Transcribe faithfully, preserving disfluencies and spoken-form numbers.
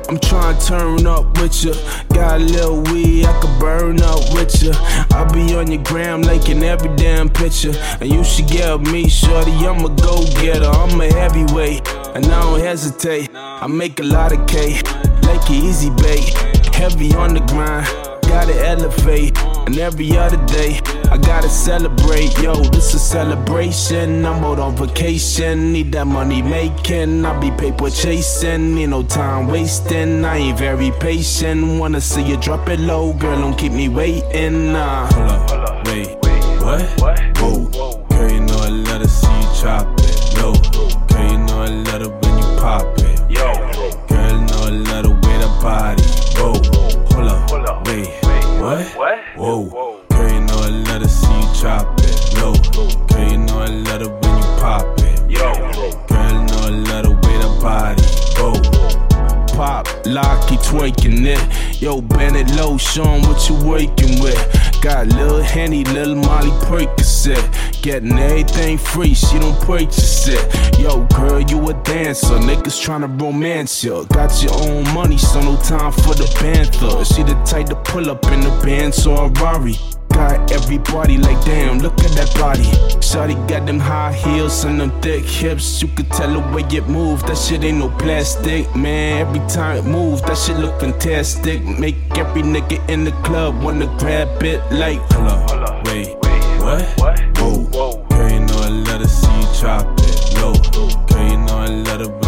I'm trying to turn up with ya. Got a little weed, I could burn up with ya. I'll be on your gram liking every damn picture. And you should get with me, shorty, I'm a go-getter. I'm a heavyweight, and I don't hesitate. I make a lot of cake, like an easy bake. Heavy on the grind, gotta elevate. And every other day, I gotta celebrate. Yo, this a celebration. I'm out on vacation, need that money making. I be paper chasing, need no time wasting. I ain't very patient, wanna see you drop it low. Girl, don't keep me waiting. Nah. Hold up, wait, what? Whoa, girl, you know I love to see you chop it. No, girl, you know I love it when you pop it. Yo, girl, you know I love the way the body go. Hold up, wait, what? Whoa, girl, you know I love to see you chop it. No, girl, you know I love it when you pop it. Yo, girl, you know I love the way the body go. Pop, lock, he twerking it. Yo, bend it low, show 'em what you working with. Got Lil Henny, Lil Molly Percocet. Getting everything free, she don't purchase it. Yo, girl, you a dancer, niggas tryna romance ya. Got your own money, so no time for the panther. She the type to pull up in the Benz or a Rari. Got everybody like, damn, look at that body. Shawty got them high heels and them thick hips. You could tell the way it move, that shit ain't no plastic. Man, every time it move, that shit look fantastic. Make every nigga in the club wanna grab it like, hold up, wait, what? Whoa, girl, you know I love to see you chop it. Yo, girl, you know I love it.